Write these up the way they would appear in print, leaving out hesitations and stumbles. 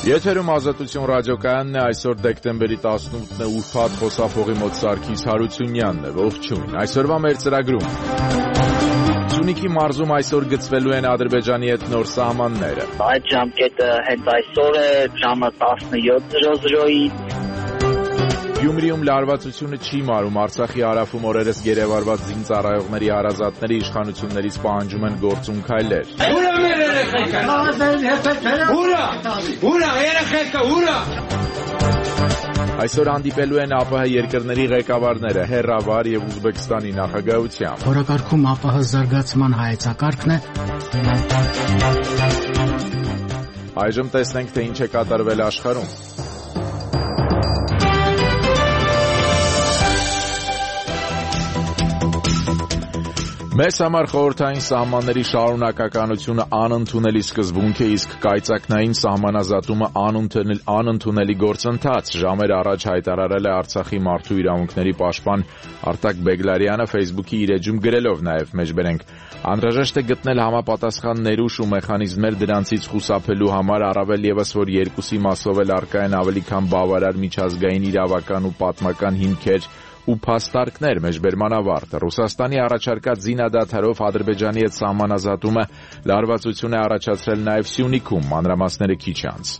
Եթերում Ազատություն ռադիոկայանն է, այսօր դեկտեմբերի 18-ն է, ուրբաթ, խոսափողի մոտ Սարգիս Հարությունյանն է, ողջույն։ Այսօրվա մեր ծրագրում Սյունիքի մարզում այսօր գծվելու են Ադրբեջանի հետ նոր սահմանները։ Այդ ժամկետը հենց այսօր է, ժամը 17:00-ին։ Գյումրիում լարվածությունը չի մարում, Արցախի հարավում օրերս գերեվարված զինծառայողների հարազատների իշխանություններից պահանջում են գործուն քայլեր։ Այսօր հանդիպելու են ԱՊՀ երկրների ղեկավարները Հեռավար եւ Ուզբեկստանի նախագահությամբ։ Օրակարգում ԱՊՀ զարգացման հայեցակարգն է։ Այժմ տեսնենք, թե ինչ է կատարվել աշխարհում։ Մեզ համար խորհրդային սահմանների շարունակականությունը անընդունելի սկզբունք է, իսկ կայծակնային սահմանազատումը անընդունելի գործընթաց։ Ժամեր առաջ հայտարարել է Արցախի մարդու իրավունքների պաշտպան Արտակ Բեգլարյանը Facebook-ի իր էջում գրելով նաև մեջբերենք. Անհրաժեշտ է գտնել համապատասխան ներուժ ու մեխանիզմներ դրանցից խուսափելու համար, առավել ևս որ երկուսի մասով էլ առկա են ավելի քան բավարար միջազգային իրավական ու պատմական հիմքեր ու փաստարկներ մեջբերման ավարտը։ Ռուսաստանի առաջարկած զինադադարով Ադրբեջանի հետ սահմանազատումը լարվածություն է առաջացրել նաև Սյունիքում, մանրամասները քիչ անց։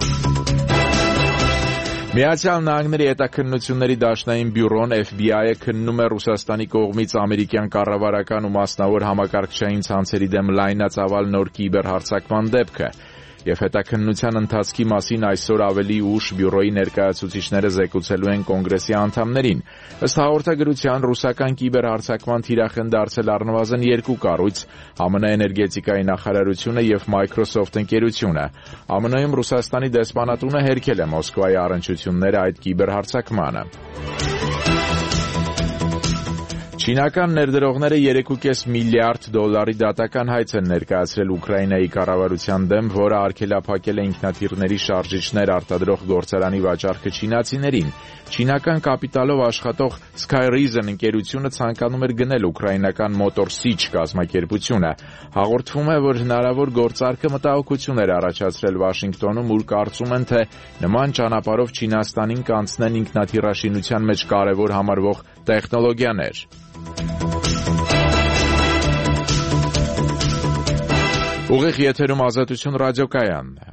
Միացյալ Նահանգների հետաքննությունների դաշնային բյուրոն FBI-ը քննում է Ռուսաստանի կողմից ամերիկյան կառավարական ու մասնավոր համակարգչային ցանցերի դեմ լայնածավալ նոր կիբերհարձակման դեպքը։ Եվ հետաքննության ընթացքի մասին այսօր ավելի ուշ բյուրոյի ներկայացուցիչները զեկուցելու են կոնգրեսի անդամներին։ Ըստ հաղորդագրության, ռուսական կիբերհարձակման թիրախ են դարձել առնվազն երկու կառույց՝ ԱՄՆ էներգետիկայի նախարարությունը եւ Microsoft ընկերությունը։ ԱՄՆ-ում Ռուսաստանի դեսպանատունը հերքել է Մոսկվայի առնչությունները այդ կիբերհարձակմանը։ Չինական ներդրողները 3.5 միլիարդ դոլարի դատական հայց են ներկայացրել Ուկրաինայի կառավարության դեմ, որը արգելափակել է ինքնաթիռների շարժիչներ արտադրող գործարանի վաճառքը չինացիներին։ Չինական կապիտալով աշխատող Skyreason ընկերությունը ցանկանում էր գնել ուկրաինական Motor Sich կազմակերպությունը։ Հաղորդվում է, որ հնարավոր գործարքը մտահոգություն էր առաջացրել Վաշինգտոնում, ուր կարծում են, թե նման ճանապարհով Չինաստանին կանցնեն ինքնաթիռաշինության մեջ կարևոր համարվող տեխնոլոգիաներ։ Ուղիղ եթերում Ազատություն ռադիոկայանն է։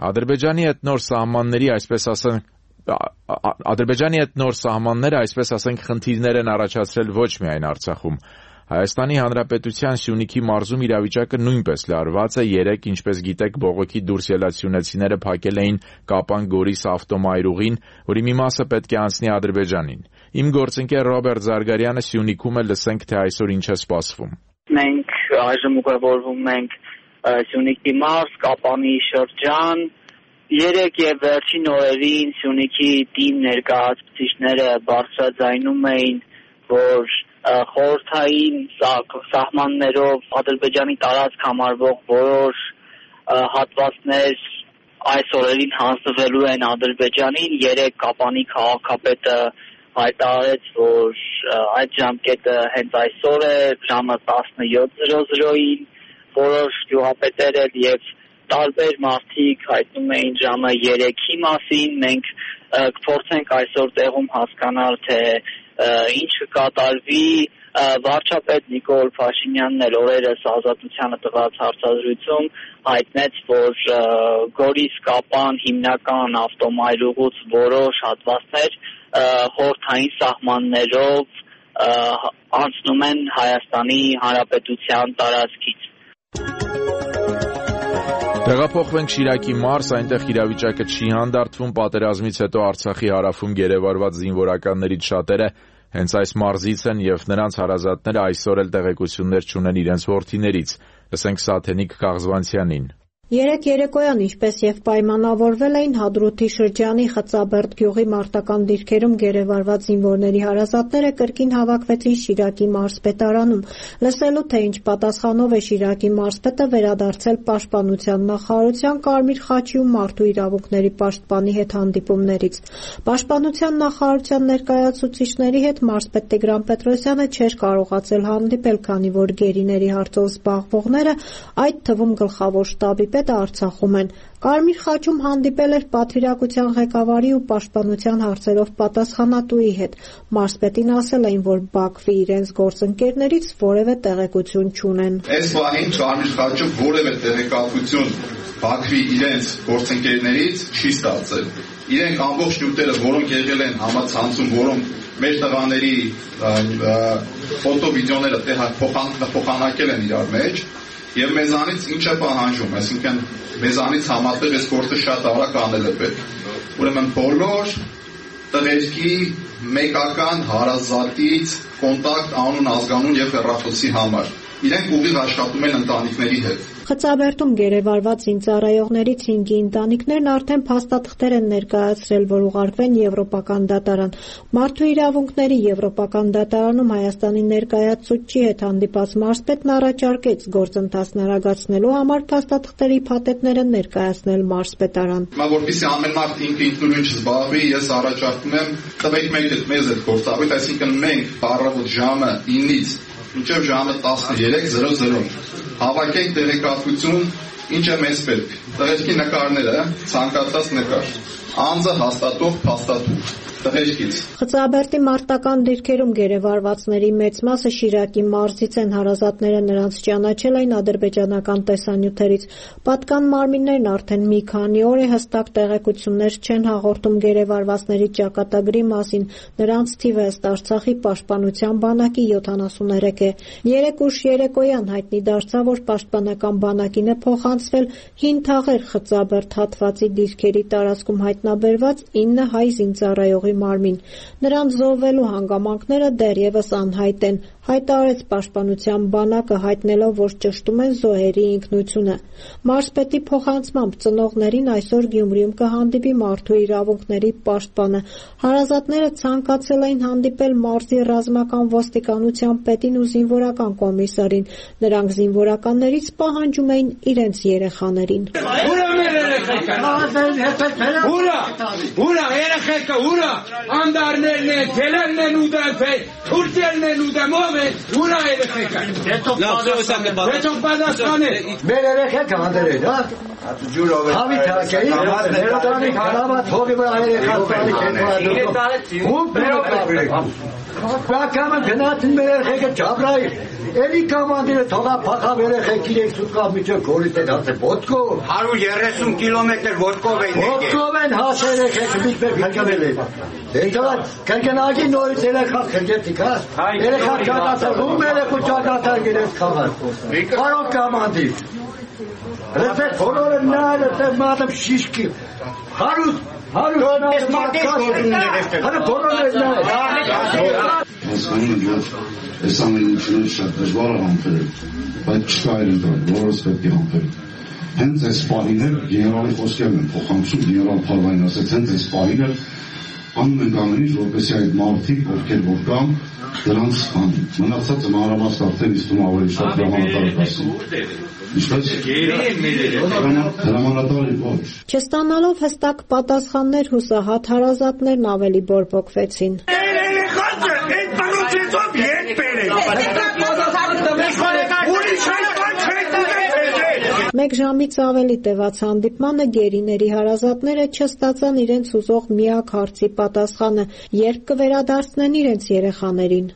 Ադրբեջանի հետ նոր սահմանները, այսպես ասենք, խնդիրներ են առաջացրել ոչ միայն Արցախում։ Հայաստանի Հանրապետության Սյունիքի մարզում իրավիճակը նույնպես լարված է։ Երեկ, ինչպես գիտեք, բողոքի դուրս ելած սյունեցիները փակել էին Կապան-Գորիս ավտոմայրուղին, որի մի մասը պետք է անցնի Ադրբեջանին։ Իմ գործընկեր Ռոբերտ Զարգարյանը Սյունիքում է, լսենք, թե այսօր ինչ է սպասվում։ Մենք այժմ ուղևորվում ենք Սյունիքի մարզ, Կապանի շրջան։ Երեկ եւ վերջին օրերին Սյունիքի թիմ ներկայացուցիչները բարձրաձայնում էին, որ խորհրդային սահմաններով Ադրբեջանի տարածք համարվող որոշ հատվածներ այս օրերին հանձնվելու են Ադրբեջանին։ Երեկ Կապանի քաղաքապետը հայտարարեց, որ այդ ժամկետը հենց այսօր է, ժամը 17:00-ին, որոշ գյուղապետեր եւ տարբեր մարդիկ հայտնում էին ժամը 3-ի մասին։ Մենք կփորձենք այսօր տեղում հասկանալ, թե ինչ կկատարվի։ Վարչապետ Նիկոլ Փաշինյանն էլ օրերս Ազատությանը տված հարցազրույցում հայտնեց, որ Գորիս-Կապան հիմնական ավտոմայրուղուց որոշ հատվածներ խորհրդային սահմաններով անցնում են Հայաստանի Հանրապետության տարածքից։ Տեղափոխվենք Շիրակի մարզ, այնտեղ իրավիճակը չի հանդարտվում։ Պատերազմից հետո Արցախի հարավում գերեվարված զինվորականներից շատերը հենց այս մարզից են եւ նրանց հարազատները այսօր էլ տեղեկություններ չունեն իրենց որդիներից։ Լսենք Սաթենիկ Կաղզվանցյանին։ Երեկ երեկոյան, ինչպես եւ պայմանավորվել էին Հադրութի շրջանի Խծաբերդ գյուղի մարտական դիրքերում գերեվարված զինվորների հարազատները կրկին հավաքվեցին Շիրակի մարզպետարանում, լսելու թե ինչ պատասխանով է Շիրակի մարզպետը վերադարձել Պաշտպանության նախարարության Կարմիր խաչի ու մարդու իրավունքների պաշտպանի հետ հանդիպումներից։ Պաշտպանության նախարարության ներկայացուցիչների հետ մարզպետ Տիգրան Պետրոսյանը չէր կարողացել հանդիպել, քանի որ գերիների հարցով զբաղվողները, այդ թվում գլխավոր շտաբի մարզպետը Արցախում են։ Կարմիր խաչում հանդիպել էր պատվիրակության ղեկավարի ու պաշտպանության հարցերով պատասխանատուի հետ։ Մարզպետին ասել էին, որ Բաքվի իրենց գործընկերներից որևէ տեղեկություն չունեն։ Այս պահին Կարմիր խաչը որևէ տեղեկատվություն Բաքվի իրենց գործընկերներից չի ստացել։ Իրենք ամբողջ նյութերը, որոնք եղել են համացանցում, որոնք մեր տղաների ֆոտո-վիդեոները փոխանակել են իրար մեջ, եւ մեզանից ինչ է պահանջում, այսինքն մեզանից համատեղ այս գործը շատ արագ անել է պետք։ Ուրեմն բոլոր տղերքի մեկական հարազատից կոնտակտ անուն, ազգանուն եւ հեռախոսի համար։ Իրենք ուղիղ աշխատում են ընտանիքների հետ։ Խծաբերդում գերեվարված զինծառայողներից 5-ի ընտանիքներն արդեն փաստաթղթեր են ներկայացրել, որ ուղարկվեն Եվրոպական դատարան։ Մարդու իրավունքների Եվրոպական դատարանում Հայաստանի ներկայացուցչի հետ հանդիպած մարզպետն առաջարկեց գործընթացն արագացնելու համար փաստաթղթերի փաթեթները ներկայացնել մարզպետարան։ Հիմա որպեսզի ամեն մարդ ինքնուրույն չզբաղվի, ես առաջարկում եմ տվեք մեզ այդ գործառույթ, այսինքն մենք առավոտ ժամը 9-ից մինչև ժամը 13:00 հավաքենք տեղեկատվություն, ինչ է մեզ պետք։ Տղերքի նկարները, ցանկացած նկար, անձը հաստատող փաստաթուղթ տղերքից։ Խծաբերդի մարտական դիրքերում գերեվարվածների մեծ մասը Շիրակի մարզից են, հարազատները նրանց ճանաչել էին ադրբեջանական տեսանյութերից։ Պատկան մարմիններն արդեն մի քանի օր է հստակ տեղեկություններ չեն հաղորդում գերեվարվածների ճակատագրի մասին, նրանց թիվը ըստ Արցախի պաշտպանության բանակի 73 է։ Երեկ ուշ երեկոյան հայտնի դարձավ, որ պաշտպանական բանակին է փոխանցվել հին թաղեր Խծաբերդ հատվածի դիրքերի տարածքում հայտնաբերված 9 հայ զինծառայողի մարմին։ Նրանց զոհվելու հանգամանքները դեռևս անհայտ են, հայտարարեց պաշտպանության բանակը, հայտնելով, որ ճշտում են զոհերի ինքնությունը։ Մարզպետի փոխանցմամբ ծնողներին այսօր Գյումրիում կհանդիպի մարդու իրավունքների պաշտպանը։ Հարազատները ցանկացել էին հանդիպել մարզի ռազմական ոստիկանության պետին ու զինվորական կոմիսարին։ Նրանք զինվորականներից պահանջում էին իրենց երեխաներին։ Ուրա անդարներն են, թելերն են ուդել, թուրքերն են ուդել, ով է, ուրա երեխեքա։ Հետո պատասխանը։ Մեր երեխեքը հանդերեն, հա։ Ջուրով է։ Հավի թակեի, ներոտանի քարավա թողի վրա երեխա։ Ում բերոք։ Բակամը գնացին մեր երեխեքը Ջաբրայիլ։ Էլի կամանդիրը թողա փախավ երեխեք իրեք սուտկա միջև գորից են հասել ոտքով 130 կիլոմետր ոտքով են եկել։ Ոտքով են հասել երեխեք միջև քրկվել են։ Հետո կրկնագի նորից երեխա քրկեցիք, հա։ Երեխա ճակատար, ում երեխու ճակատար գերես խաղալ։ Կարող կամանդիր։ Ռեփետ բոլորը նայել է մատը շիշկի։ Հարուս Հասկանում եմ, որ այս ամենությունները շատ դժվար է համբերել, բայց չկա այլ ընտրակ, որոնց պետք է համբերել։ Հենց այս պահին էլ գեներալի խոսքերն են փոխանցում, գեներալ Փարվանին ասեց, հենց այս պահին էլ անում ենք ամեն ինչ, որպեսզի այդ մարդիկ, ովքեր որ կան, դրանց անեն։ Մնացածը մանրամասն արդեն իստում ավելի շատ հրամանատար կասում։ Ինչպես հրամանատարի ոչ։ Չստանալով հստակ պատասխաններ հուսահատ հարազատներն ավելի բորբոքվեցին։ Մեկ ժամից ավելի տևած հանդիպմանը գերիների հարազատները չստացան իրենց ուզող միակ հարցի պատասխանը, երբ կվերադարձնեն իրենց երեխաներին։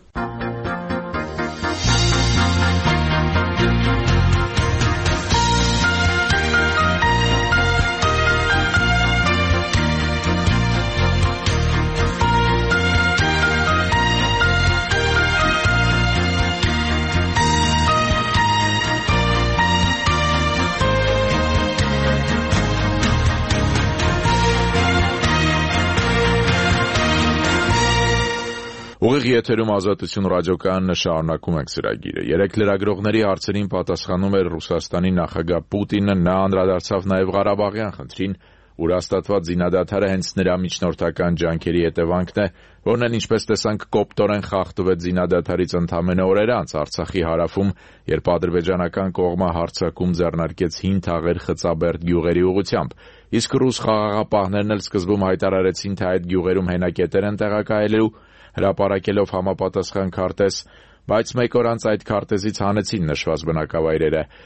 Ուղիղ եթերում Ազատություն ռադիոկայանն շարունակում ենք ծրագիրը։ Երեք լրագրողների հարցերին պատասխանում էր Ռուսաստանի նախագահ Պուտինը, նա անդրադարձավ նաև Ղարաբաղյան խնդրին, ուր հաստատված զինադադարը հենց նրա միջնորդական ջանքերի հետևանքն է, որն էլ ինչպես տեսանք կոպտորեն խախտվեց զինադադարից ընդամենը օրեր անց Արցախի հարավում, երբ ադրբեջանական կողմը հարձակում ձեռնարկեց հին թաղեր Խծաբերդ գյուղերի ուղղությամբ։ Իսկ ռուս խաղաղապահներն էլ սկզբում հայտարարեցին, թե այդ գյուղերում հենակետեր են տեղակայելու, հրապարակելով համապատասխան քարտեզ, բայց մեկ օր անց այդ քարտեզից հանեցին նշված բնակավայրերը։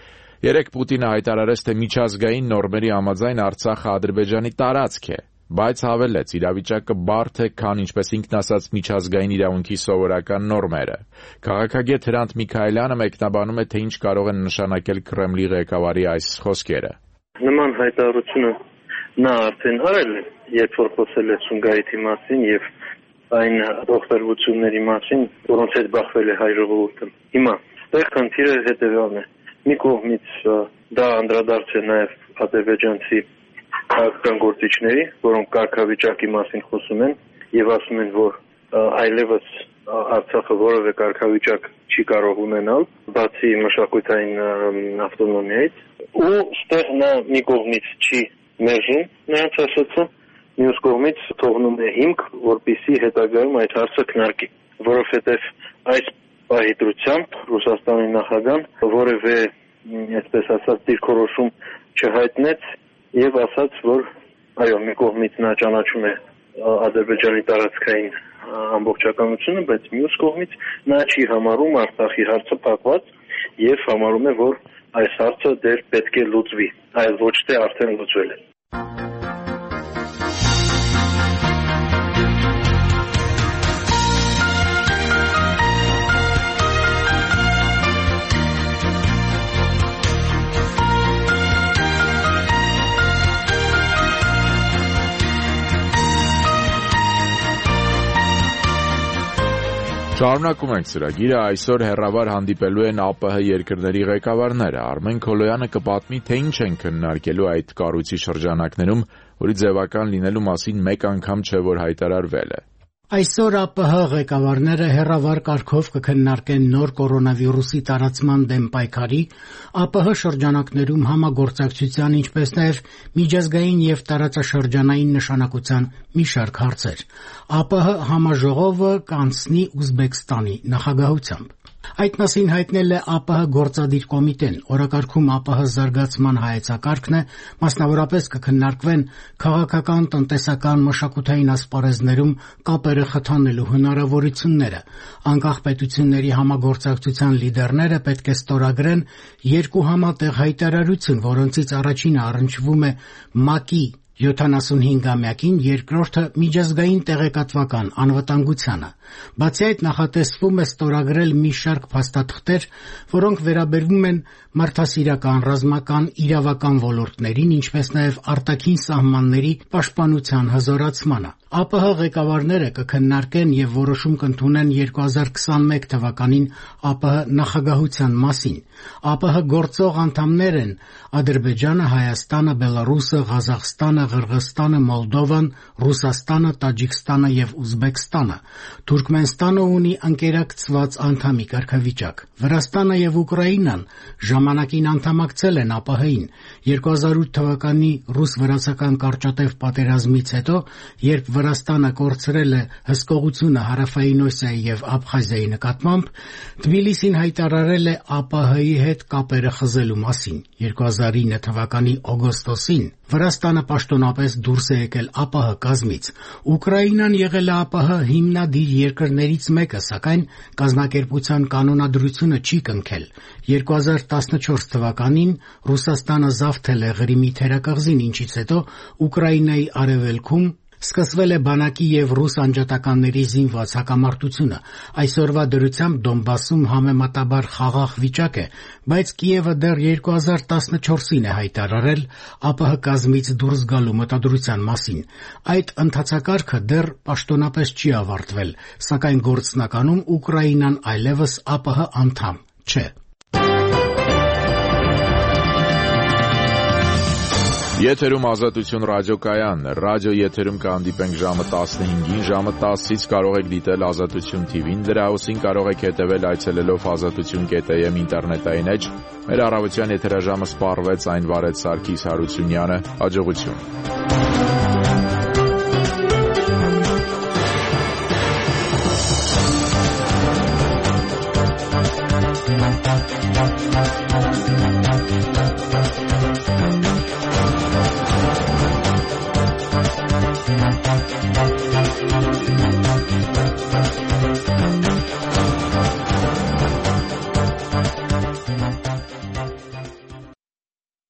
Երեկ Պուտինը հայտարարեց, թե միջազգային նորմերի համաձայն Արցախը Ադրբեջանի տարածք է, բայց հավելեց, իրավիճակը բարդ է, քան ինչպես ինքն ասաց միջազգային իրավունքի սովորական նորմերը։ Քաղաքագետ Հրանտ Միքայելյանը մեկնաբանում է, թե ինչ կարող են նշանակել Կրեմլի ղեկավարի այս խոսքերը։ Նման հայտարարությունը նա արդեն արել է, երբ որ խոսել է Սումգայիթի մասին եւ այն ողջերությունների մասին, որոնց հետ բախվել է հայ ժողովուրդը։ Հիմա այստեղ խնդիրը հետեւյալն է։ Մի կողմից դա անդրադարձ է նաեւ ադրբեջանցի քաղաքական գործիչների, որոնք կարգավիճակի մասին խոսում են եւ ասում են, որ այլևս Արցախը որևէ կարգավիճակ չի կարող ունենալ, բացի մշակութային ավտոնոմիայից, ու ստեղ նա մի կողմից չի մերժում նրանց ասածը, մյուս կողմից թողնում է հիմք, որպեսզի հետագայում այդ հարցը քննարկի, որովհետև այս պահի դրությամբ Ռուսաստանի նախագահան որևէ, այսպես ասած, դիրքորոշում չհայտնեց եւ ասաց, որ այո, մի կողմից նա ճանաչում է Ադրբեջանի տարածքային ամբողջականությունը, բայց մյուս կողմից նա չի համարում Արցախի հարցը փակված եւ համարում է, որ այս հարցը դեռ պետք է լուծվի, այլ ոչ թե արդեն լուծվել է։ Շարունակում ենք ծրագիրը, այսօր հեռավար հանդիպելու են ԱՊՀ երկրների ղեկավարները։ Արմեն Քոլոյանը կպատմի, թե ինչ են քննարկելու այդ կառույցի շրջանակներում, որի ձևական լինելու մասին մեկ անգամ չէ, որ հայտարարվել է։ Այսօր ԱՊՀ ղեկավարները հեռավար կարգով կքննարկեն նոր կորոնավիրուսի տարածման դեմ պայքարի, ԱՊՀ շրջանակներում համագործակցության, ինչպես նաև միջազգային եւ տարածաշրջանային նշանակության մի շարք հարցեր։ ԱՊՀ համաժողովը կանցնի Ուզբեկստանի նախագահությամբ։ Այդ մասին հայտնել է ԱՊՀ գործադիր կոմիտեն, օրակարգում ԱՊՀ զարգացման հայեցակարգն է, մասնավորապես կքննարկվեն քաղաքական, տնտեսական, մշակութային ասպարեզներում կապերը խթանելու հնարավորությունները։ Անկախ պետությունների համագործակցության լիդերները պետք է ստորագրեն երկու համատեղ հայտարարություն, որոնցից առաջինը առնչվում է ՄԱԿ-ի 75-ամյակին, երկրորդը միջազգային տեղեկատվական անվտանգությանը։ Բացի այդ, նախատեսվում է ստորագրել մի շարք փաստաթղթեր, որոնք վերաբերվում են մարդասիրական, ռազմական, իրավական ոլորտներին, ինչպես նաև արտաքին սահմանների պաշտպանության հզորացմանը։ ԱՊՀ ղեկավարները կքննարկեն եւ որոշում կընդունեն 2021 թվականին ԱՊՀ նախագահության մասին։ ԱՊՀ գործող անդամներ են Ադրբեջանը, Հայաստանը, Բելարուսը, Ղազախստանը, Ղրղստանը, Մոլդովան, Ռուսաստանը, Տաջիկստանը եւ Ուզբեկստանը։ Թուրքմենստանը ունի ընկերակցված անդամի կարգավիճակ։ Վրաստանը եւ Ուկրաինան ժամանակին անդամակցել են ԱՊՀ-ին։ 2008 թվականի ռուս-վրացական կարճատև պատերազմից հետո, երբ Վրաստանը կորցրել է հսկողությունը Հարավային Օսիայի եւ Աբխազիայի նկատմամբ, Թբիլիսին հայտարարել է ԱՊՀ-ի հետ կապերը խզելու մասին։ 2009 թվականի օգոստոսին Վրաստանը պաշտոնապես դուրս է եկել ԱՊՀ կազմից։ Ուկրաինան եղել է ԱՊՀ հիմնադիր երկրներից մեկը, սակայն կազմակերպության կանոնադրությունը չի կնքել։ 2014 թվականին Ռուսաստանը զավթել է Ղրիմի թերակղզին, ինչից հետո Ուկրաինայի արևելքում սկսվել է բանակի եւ ռուս անջատականների զինված հակամարտությունը։ Այսօրվա դրությամբ Դոնբասում համեմատաբար խաղաղ վիճակ է, բայց Կիևը դեռ 2014-ին է հայտարարել ԱՊՀ կազմից դուրս գալու մտադրության մասին։ Այդ ընթացակարգը դեռ պաշտոնապես չի ավարտվել, սակայն գործնականում Ուկրաինան այլևս ԱՊՀ անդամ չէ։ Եթերում Ազատություն ռադիոկայանն է։ Ռադիո եթերում կհանդիպենք ժամը 15-ին, ժամը 10-ից կարող եք դիտել Ազատություն TV-ն, դրա հոսին կարող եք հետևել այցելելով azatutun.am ինտերնետային էջ։ Մեր առավոտյան եթերաժամը սպառվեց, այն վարեց Սարգիս Հարությունյանը։ Հաջողություն։